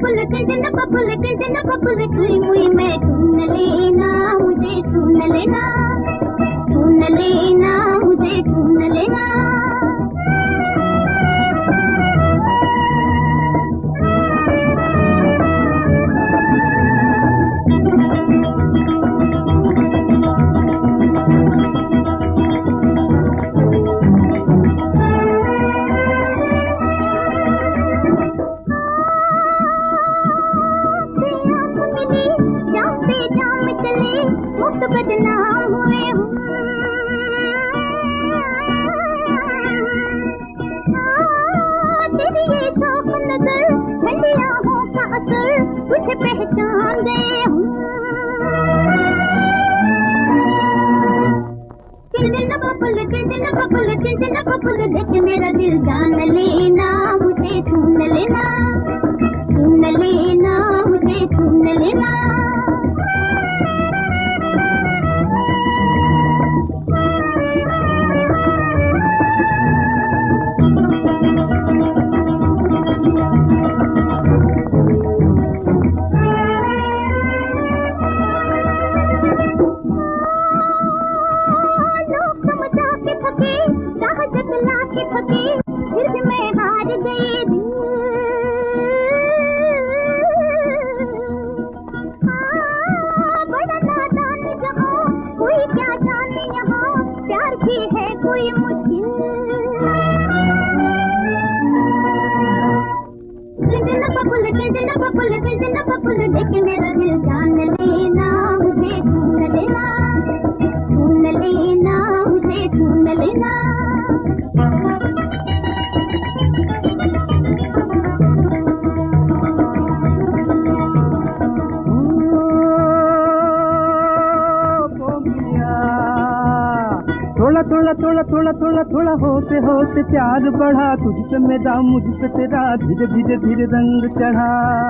बबुल तुई मुई में सुन लेना मुझे सुन लेना मुझे सुन लेना बदनाम हुए हूँ तेरी ये शौक नजर ठंडी आहों का असर तुझे पहचान गए हूँ चिंचन बबुल देख मेरा दिल जान लेना मुझे सुन लेना मुझे सुन लेना फिर भी मैं हार गई बड़ा नादान जहाँ कोई क्या जाने यहाँ प्यार भी है कोई मुश्किल बबुल देख मेरा दिल जान लेना मुझे सुन लेना मुझे सुन लेना थोड़ा होते होते प्यार बढ़ा तुझसे मेरा मुझसे तेरा धीरे धीरे धीरे रंग चढ़ा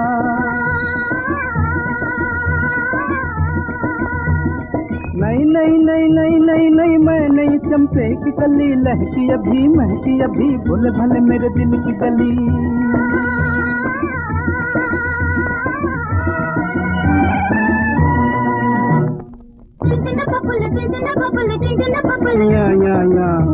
नहीं मैं नहीं चंपे की कली लहकी अभी महकी अभी भोले भले मेरे दिल की गली बबुल